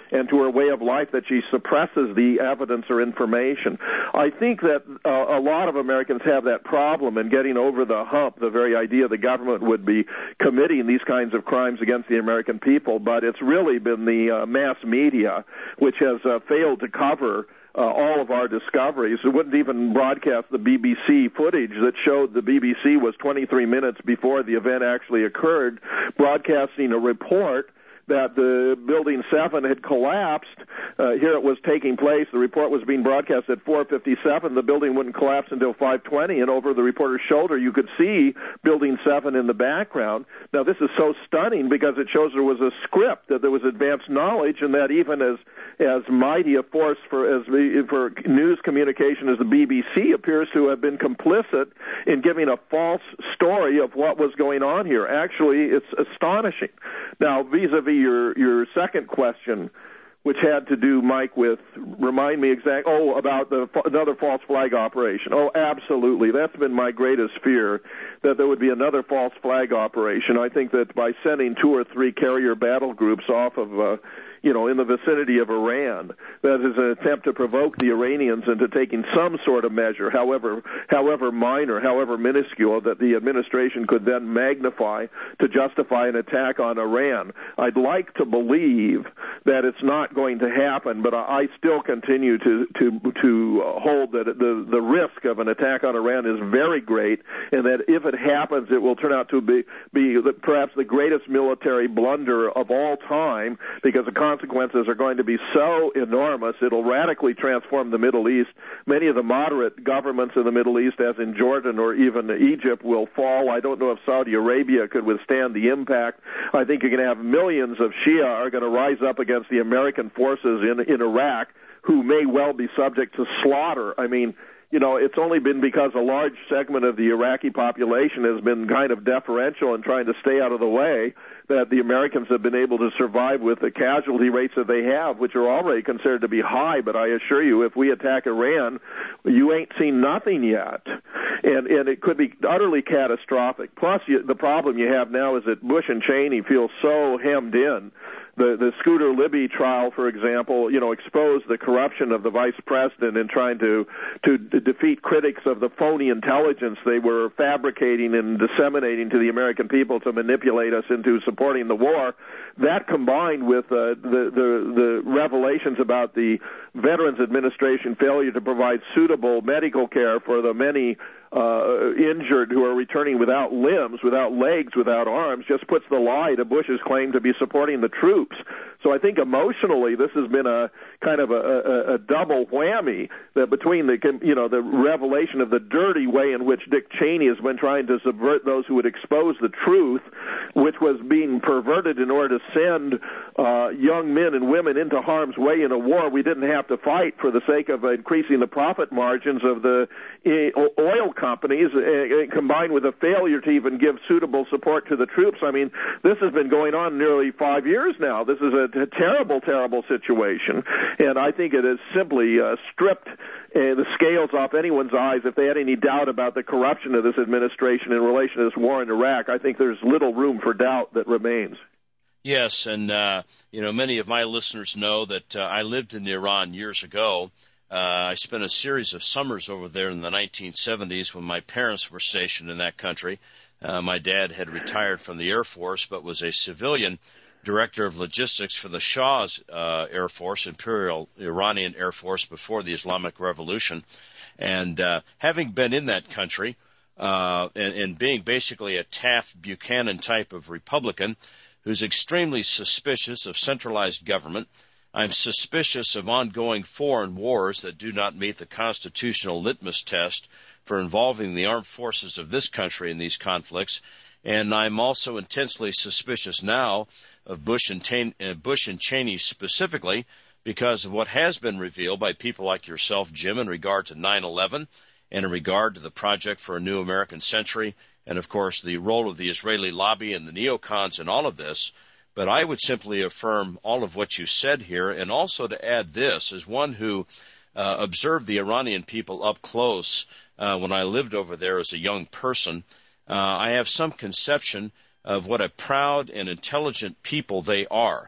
and to her way of life that she suppresses the evidence or information. I think that uh, a lot of Americans have that problem in getting over the hump, the very idea the government would be committing these kinds of crimes against the American people, but it's really been the uh, mass media which has uh, failed to cover Uh, all of our discoveries. It wouldn't even broadcast the B B C footage that showed the B B C was twenty-three minutes before the event actually occurred, broadcasting a report that the Building seven had collapsed. Uh, here it was taking place. The report was being broadcast at four fifty-seven. The building wouldn't collapse until five twenty, and over the reporter's shoulder you could see Building seven in the background. Now, this is so stunning because it shows there was a script, that there was advanced knowledge, and that even as as mighty a force for as for news communication as the B B C appears to have been complicit in giving a false story of what was going on here. Actually, it's astonishing. Now, vis-a-vis your your second question, which had to do, Mike, with, remind me exact, oh, about the another false flag operation. Oh, absolutely. That's been my greatest fear, that there would be another false flag operation. I think that by sending two or three carrier battle groups off of, uh, you know, in the vicinity of Iran, that is an attempt to provoke the Iranians into taking some sort of measure, however however minor, however minuscule, that the administration could then magnify to justify an attack on Iran. I'd like to believe that it's not going to happen, but I still continue to to to hold that the the risk of an attack on Iran is very great, and that if it happens, it will turn out to be be perhaps the greatest military blunder of all time, because the consequences are going to be so enormous. It'll radically transform the Middle East. Many of the moderate governments in the Middle East, as in Jordan or even Egypt, will fall. I don't know if Saudi Arabia could withstand the impact. I think you're going to have millions of Shia are going to rise up against the American forces in in Iraq, who may well be subject to slaughter. I mean, you know, it's only been because a large segment of the Iraqi population has been kind of deferential and trying to stay out of the way that the Americans have been able to survive with the casualty rates that they have, which are already considered to be high. But I assure you, if we attack Iran, you ain't seen nothing yet. And and it could be utterly catastrophic. Plus, you, the problem you have now is that Bush and Cheney feel so hemmed in. The the Scooter Libby trial, for example, you know, exposed the corruption of the vice president in trying to to defeat critics of the phony intelligence they were fabricating and disseminating to the American people to manipulate us into supporting the war. That combined with uh, the, the the revelations about the Veterans Administration failure to provide suitable medical care for the many uh, injured who are returning without limbs, without legs, without arms, just puts the lie to Bush's claim to be supporting the troops. So I think emotionally this has been a kind of a, a, a double whammy, that between the, you know, the revelation of the dirty way in which Dick Cheney has been trying to subvert those who would expose the truth, which was being perverted in order to send uh, young men and women into harm's way in a war we didn't have to fight for the sake of increasing the profit margins of the uh, oil companies, uh, combined with a failure to even give suitable support to the troops. I mean, this has been going on nearly five years now. This is a, a terrible, terrible situation, and I think it has simply uh, stripped uh, the scales off anyone's eyes. If they had any doubt about the corruption of this administration in relation to this war in Iraq, I think there's little room for doubt that remains. Yes, and, uh, you know, many of my listeners know that uh, I lived in Iran years ago. Uh, I spent a series of summers over there in the nineteen seventies when my parents were stationed in that country. Uh, my dad had retired from the Air Force but was a civilian director of logistics for the Shah's uh, Air Force, Imperial Iranian Air Force, before the Islamic Revolution. And uh, having been in that country uh, and, and being basically a Taft Buchanan type of Republican who's extremely suspicious of centralized government, I'm suspicious of ongoing foreign wars that do not meet the constitutional litmus test for involving the armed forces of this country in these conflicts. And I'm also intensely suspicious now of Bush and, Tain- uh, Bush and Cheney specifically because of what has been revealed by people like yourself, Jim, in regard to nine eleven and in regard to the Project for a New American Century and, of course, the role of the Israeli lobby and the neocons in all of this. But I would simply affirm all of what you said here, and also to add this, as one who uh, observed the Iranian people up close uh, when I lived over there as a young person, uh, I have some conception of what a proud and intelligent people they are.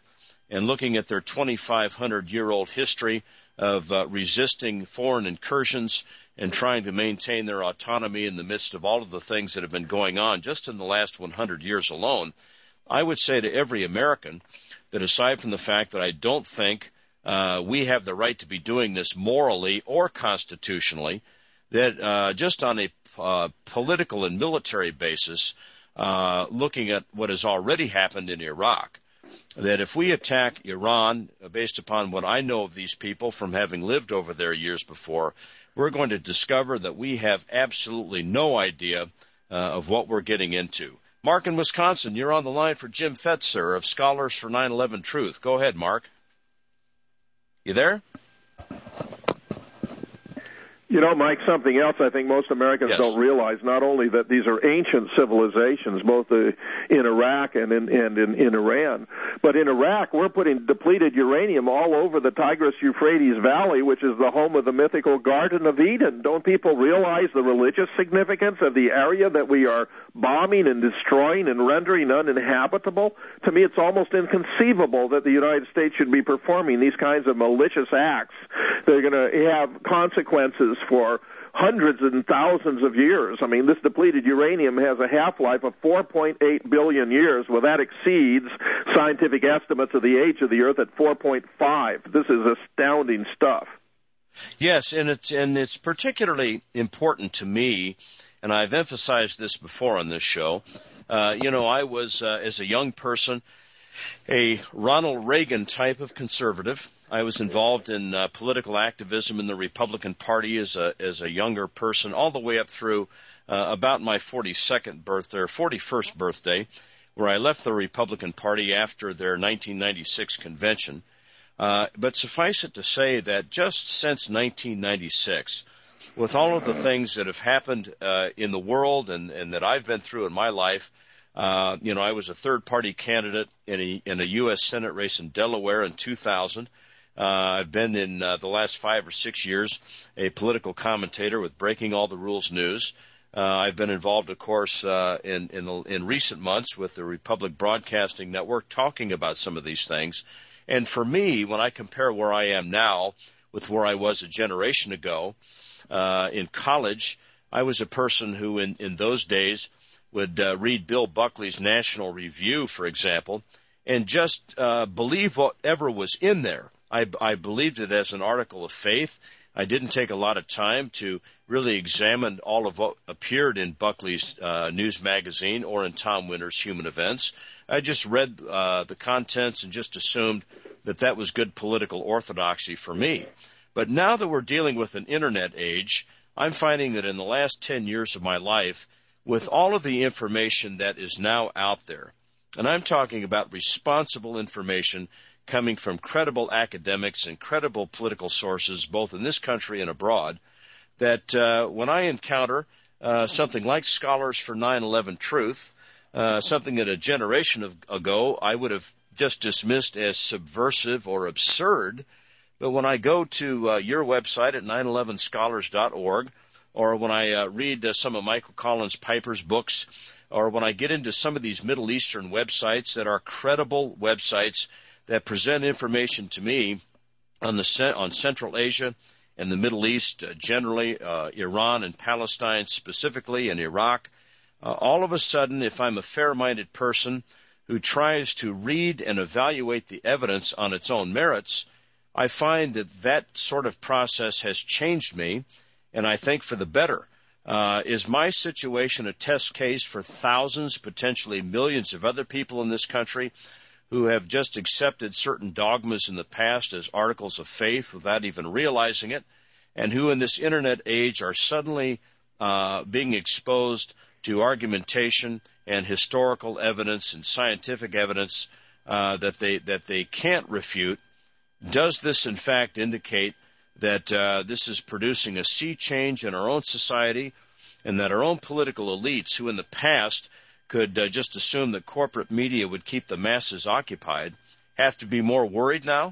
and looking at their twenty-five hundred year old history of uh, resisting foreign incursions and trying to maintain their autonomy in the midst of all of the things that have been going on just in the last one hundred years alone, I would say to every American that aside from the fact that I don't think uh, we have the right to be doing this morally or constitutionally, that uh, just on a uh, political and military basis, uh, looking at what has already happened in Iraq, that if we attack Iran based upon what I know of these people from having lived over there years before, we're going to discover that we have absolutely no idea uh, of what we're getting into. Mark in Wisconsin, you're on the line for Jim Fetzer of Scholars for nine eleven Truth. Go ahead, Mark. You there? You know, Mike, something else I think most Americans yes. don't realize, not only that these are ancient civilizations, both uh, in Iraq and in, and in, in Iran, but in Iraq we're putting depleted uranium all over the Tigris-Euphrates Valley, which is the home of the mythical Garden of Eden. Don't people realize the religious significance of the area that we are bombing and destroying and rendering uninhabitable? To me, it's almost inconceivable that the United States should be performing these kinds of malicious acts. They're going to have consequences for hundreds and thousands of years. I mean, this depleted uranium has a half-life of four point eight billion years. Well, that exceeds scientific estimates of the age of the Earth at four point five. This is astounding stuff. Yes, and it's and it's particularly important to me, and I've emphasized this before on this show. Uh, you know, I was, uh, as a young person, a Ronald Reagan type of conservative. I was involved in uh, political activism in the Republican Party as a as a younger person, all the way up through uh, about my forty-second birthday or forty-first birthday, where I left the Republican Party after their nineteen ninety-six convention. Uh, but suffice it to say that just since nineteen ninety-six, with all of the things that have happened uh, in the world and, and that I've been through in my life, uh, you know, I was a third-party candidate in a, in a U S Senate race in Delaware in two thousand. Uh, I've been in uh, the last five or six years a political commentator with Breaking All the Rules News. Uh, I've been involved, of course, uh, in in, the, in recent months with the Republic Broadcasting Network talking about some of these things. And for me, when I compare where I am now with where I was a generation ago uh, in college, I was a person who in, in those days would uh, read Bill Buckley's National Review, for example, and just uh, believe whatever was in there. I, I believed it as an article of faith. I didn't take a lot of time to really examine all of what appeared in Buckley's uh, news magazine or in Tom Winter's Human Events. I just read uh, the contents and just assumed that that was good political orthodoxy for me. But now that we're dealing with an Internet age, I'm finding that in the last ten years of my life, with all of the information that is now out there, and I'm talking about responsible information coming from credible academics and credible political sources, both in this country and abroad, that uh, when I encounter uh, something like Scholars for nine eleven Truth, uh, something that a generation of, ago I would have just dismissed as subversive or absurd, but when I go to uh, your website at nine eleven scholars dot org, or when I uh, read uh, some of Michael Collins Piper's books, or when I get into some of these Middle Eastern websites that are credible websites that present information to me on the on Central Asia and the Middle East uh, generally, uh, Iran and Palestine specifically, and Iraq, uh, all of a sudden, if I'm a fair-minded person who tries to read and evaluate the evidence on its own merits, I find that that sort of process has changed me, and I think for the better. Uh, is my situation a test case for thousands, potentially millions of other people in this country who have just accepted certain dogmas in the past as articles of faith without even realizing it, and who in this Internet age are suddenly uh, being exposed to argumentation and historical evidence and scientific evidence uh, that they that they can't refute? Does this, in fact, indicate that uh, this is producing a sea change in our own society, and that our own political elites, who in the past could uh, just assume that corporate media would keep the masses occupied, have to be more worried now?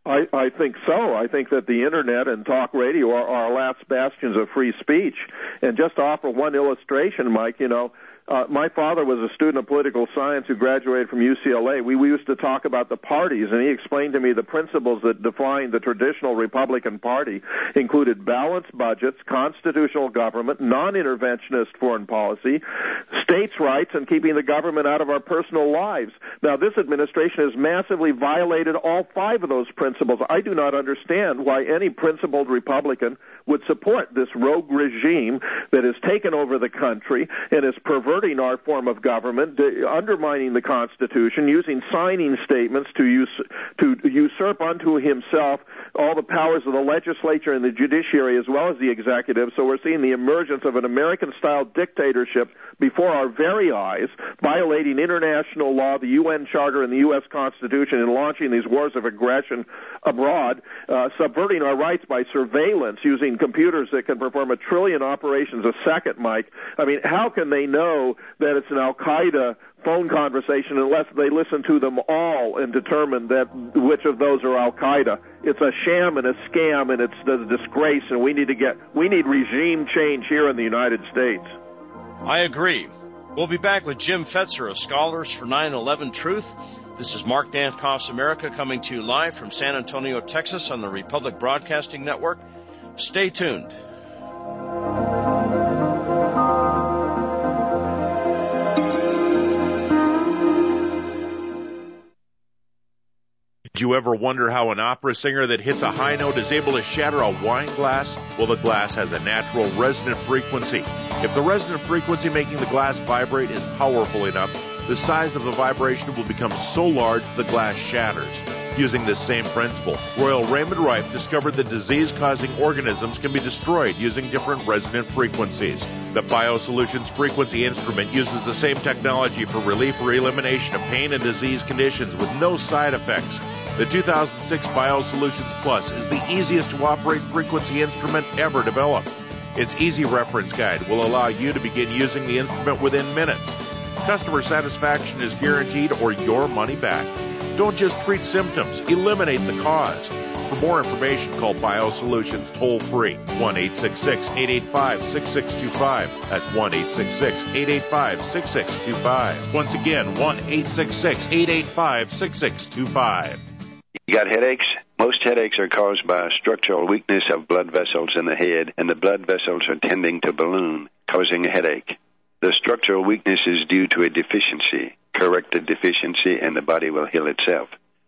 I, I think so. I think that the Internet and talk radio are, are our last bastions of free speech. And just to offer one illustration, Mike, you know, Uh, my father was a student of political science who graduated from U C L A. We, we used to talk about the parties, and he explained to me the principles that define the traditional Republican Party included balanced budgets, constitutional government, non-interventionist foreign policy, states' rights, and keeping the government out of our personal lives. Now, this administration has massively violated all five of those principles. I do not understand why any principled Republican would support this rogue regime that has taken over the country and is perverting our form of government, undermining the Constitution, using signing statements to use, to usurp unto himself all the powers of the legislature and the judiciary as well as the executive. So we're seeing the emergence of an American-style dictatorship before our very eyes, violating international law, the U N Charter, and the U S Constitution, and launching these wars of aggression abroad, uh, subverting our rights by surveillance using computers that can perform a trillion operations a second, Mike. I mean, how can they know that it's an Al-Qaeda phone conversation unless they listen to them all and determine that which of those are Al-Qaeda? It's a sham and a scam, and it's a disgrace, and we need to get we need regime change here in the United States. I agree. We'll be back with Jim Fetzer of Scholars for nine eleven Truth. This is Mark Dankoff's America coming to you live from San Antonio, Texas on the Republic Broadcasting Network. Stay tuned. Did you ever wonder how an opera singer that hits a high note is able to shatter a wine glass? Well, the glass has a natural resonant frequency. If the resonant frequency making the glass vibrate is powerful enough, the size of the vibration will become so large the glass shatters. Using this same principle, Royal Raymond Rife discovered that disease-causing organisms can be destroyed using different resonant frequencies. The BioSolutions frequency instrument uses the same technology for relief or elimination of pain and disease conditions with no side effects. The two thousand six BioSolutions Plus is the easiest to operate frequency instrument ever developed. Its easy reference guide will allow you to begin using the instrument within minutes. Customer satisfaction is guaranteed or your money back. Don't just treat symptoms, eliminate the cause. For more information, call BioSolutions toll-free, one eight six six, eight eight five, six six two five. That's one eight six six, eight eight five, six six two five. Once again, one eight six six, eight eight five, six six two five. You got headaches? Most headaches are caused by a structural weakness of blood vessels in the head, and the blood vessels are tending to balloon, causing a headache. The structural weakness is due to a deficiency. Correct the deficiency, and the body will heal itself.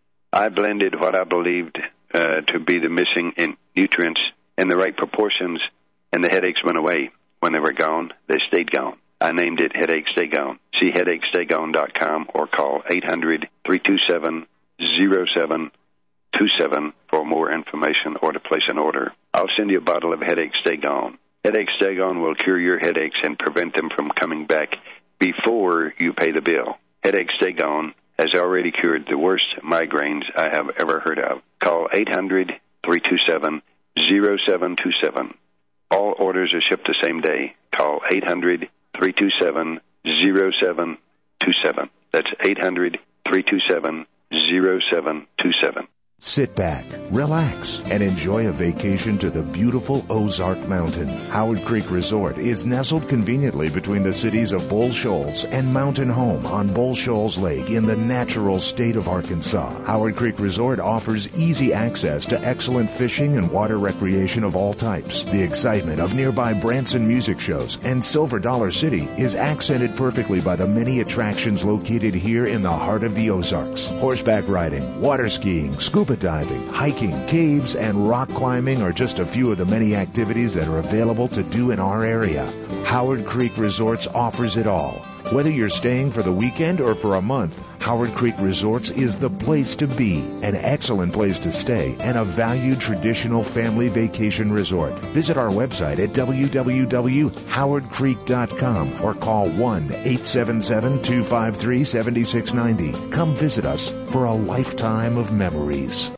I blended what I believed uh, to be the missing in nutrients in the right proportions, and the headaches went away. When they were gone, they stayed gone. I named it Headache Stay Gone. See headache stay gone dot com or call eight hundred, three two seven, zero seven two seven for more information or to place an order. I'll send you a bottle of Headache Stay Gone. Headache Stay Gone will cure your headaches and prevent them from coming back before you pay the bill. Headache Stay Gone has already cured the worst migraines I have ever heard of. Call eight hundred, three two seven, zero seven two seven. All orders are shipped the same day. Call eight hundred, three two seven, zero seven two seven. That's eight hundred, three two seven, zero seven two seven. Sit back, relax, and enjoy a vacation to the beautiful Ozark Mountains. Howard Creek Resort is nestled conveniently between the cities of Bull Shoals and Mountain Home on Bull Shoals Lake in the natural state of Arkansas. Howard Creek Resort offers easy access to excellent fishing and water recreation of all types. The excitement of nearby Branson music shows and Silver Dollar City is accented perfectly by the many attractions located here in the heart of the Ozarks. Horseback riding, water skiing, scuba diving, hiking, caves, and rock climbing are just a few of the many activities that are available to do in our area. Howard Creek Resorts offers it all. Whether you're staying for the weekend or for a month, Howard Creek Resorts is the place to be, an excellent place to stay, and a valued traditional family vacation resort. Visit our website at w w w dot howard creek dot com or call one eight seven seven, two five three, seven six nine zero. Come visit us for a lifetime of memories.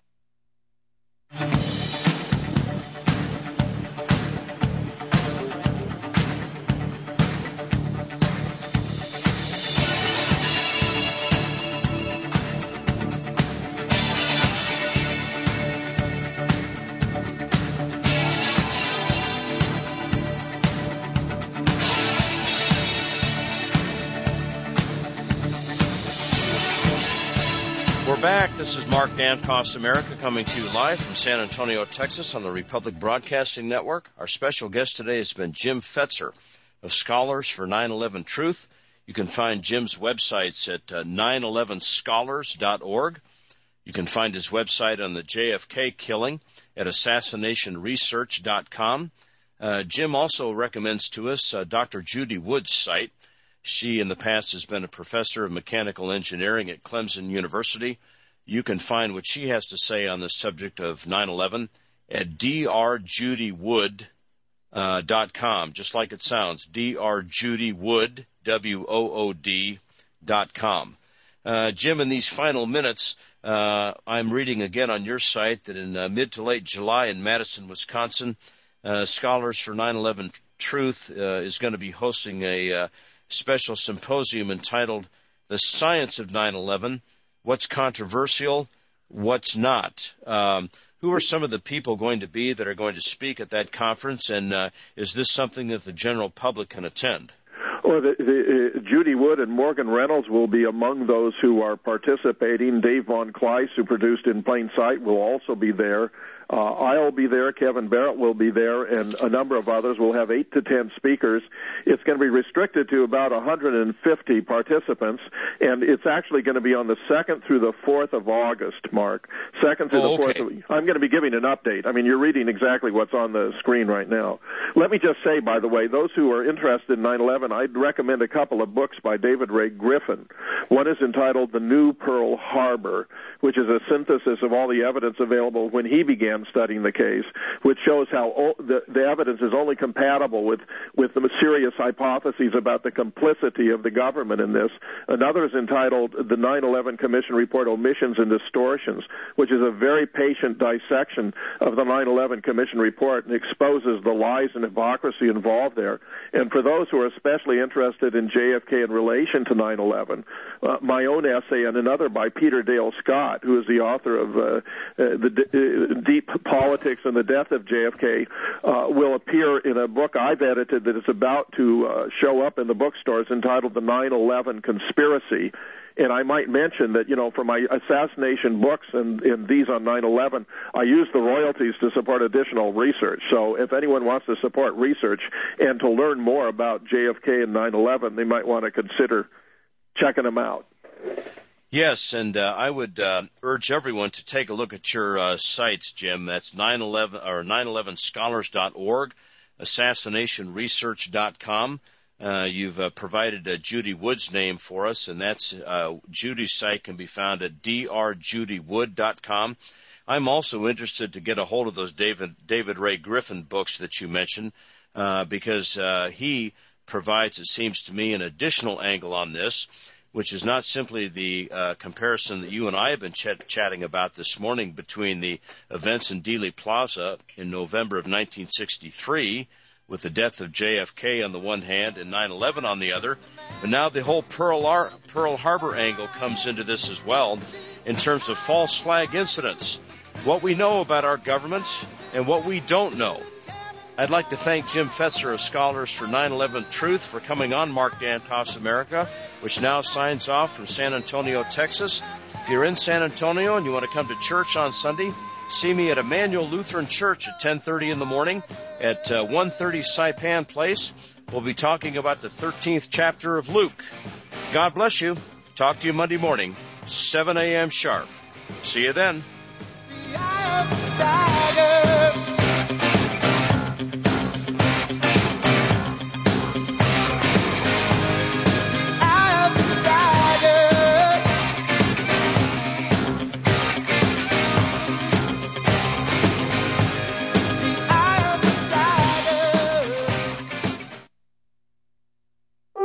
we're back. This is Mark Dankoff's America coming to you live from San Antonio, Texas on the Republic Broadcasting Network. Our special guest today has been Jim Fetzer of Scholars for nine eleven Truth. You can find Jim's websites at uh, nine eleven scholars dot org. You can find his website on the J F K killing at assassination research dot com. Uh, Jim also recommends to us uh, Doctor Judy Wood's site. She, in the past, has been a professor of mechanical engineering at Clemson University. You can find what she has to say on the subject of nine eleven at d r judy wood dot com, just like it sounds, d r judy wood, W O O D, dot com. Uh, Jim, in these final minutes, uh, I'm reading again on your site that in uh, mid to late July in Madison, Wisconsin, uh, Scholars for nine eleven Truth uh, is going to be hosting a uh, special symposium entitled The Science of nine eleven, What's Controversial, What's Not. Um, who are some of the people going to be that are going to speak at that conference, and uh, is this something that the general public can attend? Well, the, the, uh, Judy Wood and Morgan Reynolds will be among those who are participating. Dave Von Kleist, who produced In Plain Sight, will also be there. Uh, I'll be there. Kevin Barrett will be there, and a number of others. We'll have eight to ten speakers. It's going to be restricted to about one hundred fifty participants, and it's actually going to be on the second through the fourth of August, Mark. Second through oh, the fourth. Okay. Of, I'm going to be giving an update. I mean, you're reading exactly what's on the screen right now. Let me just say, by the way, those who are interested in nine eleven, I'd recommend a couple of books by David Ray Griffin. One is entitled The New Pearl Harbor, which is a synthesis of all the evidence available when he began studying the case, which shows how o- the, the evidence is only compatible with, with the serious hypotheses about the complicity of the government in this. Another is entitled The nine eleven Commission Report Omissions and Distortions, which is a very patient dissection of the nine eleven Commission report and exposes the lies and hypocrisy involved there. And for those who are especially interested in J F K in relation to nine eleven, uh, my own essay and another by Peter Dale Scott, who is the author of uh, uh, the D- uh, Deep Politics and the Death of J F K, uh, will appear in a book I've edited that is about to uh, show up in the bookstores entitled The nine eleven Conspiracy. And I might mention that, you know, for my assassination books and, and these on nine eleven, I use the royalties to support additional research. So if anyone wants to support research and to learn more about J F K and nine eleven, they might want to consider checking them out. Yes, and uh, I would uh, urge everyone to take a look at your uh, sites, Jim. That's nine eleven or nine eleven scholars dot org, assassination research dot com. Uh, you've uh, provided uh, Judy Wood's name for us, and that's uh, Judy's site can be found at d r judy wood dot com. I'm also interested to get a hold of those David David Ray Griffin books that you mentioned, uh, because uh, he provides, it seems to me, an additional angle on this, which is not simply the uh, comparison that you and I have been ch- chatting about this morning between the events in Dealey Plaza in November of nineteen sixty-three, with the death of J F K on the one hand and nine eleven on the other. But now the whole Pearl, Ar- Pearl Harbor angle comes into this as well in terms of false flag incidents, what we know about our government and what we don't know. I'd like to thank Jim Fetzer of Scholars for nine eleven Truth for coming on Mark Dankoff's America, which now signs off from San Antonio, Texas. If you're in San Antonio and you want to come to church on Sunday, see me at Emmanuel Lutheran Church at ten thirty in the morning at uh, one thirty Saipan Place. We'll be talking about the thirteenth chapter of Luke. God bless you. Talk to you Monday morning, seven a.m. sharp. See you then.